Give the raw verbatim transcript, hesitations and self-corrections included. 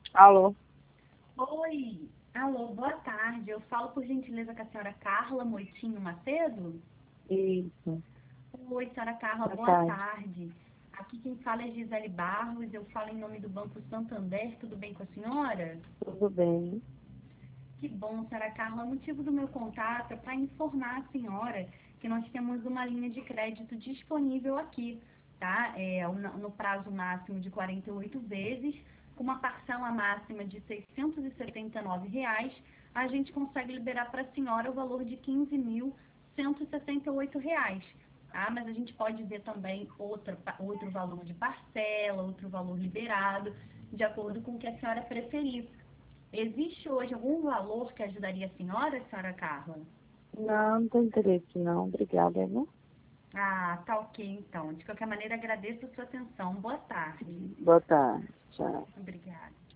Alô? Oi, alô, boa tarde. Eu falo por gentileza com a senhora Carla Moitinho Macedo? Isso. Oi, senhora Carla, Boa boa tarde. tarde. Aqui quem fala é Gisele Barros, eu falo em nome do Banco Santander, tudo bem com a senhora? Tudo bem? Que bom, senhora Carla. O motivo do meu contato é para informar a senhora que nós temos uma linha de crédito disponível aqui, tá? É, no no prazo máximo de quarenta e oito vezes, com uma parcela máxima de seiscentos e setenta e nove reais, a gente consegue liberar para a senhora o valor de quinze mil cento e sessenta e oito reais. Tá? Mas a gente pode ver também outra, outro valor de parcela, outro valor liberado, de acordo com o que a senhora preferir. Existe hoje algum valor que ajudaria a senhora, senhora Carla? Não, não tem interesse não. Obrigada, viu? Ah, tá ok então. De qualquer maneira, agradeço a sua atenção. Boa tarde. Boa tarde. Tchau. Obrigada.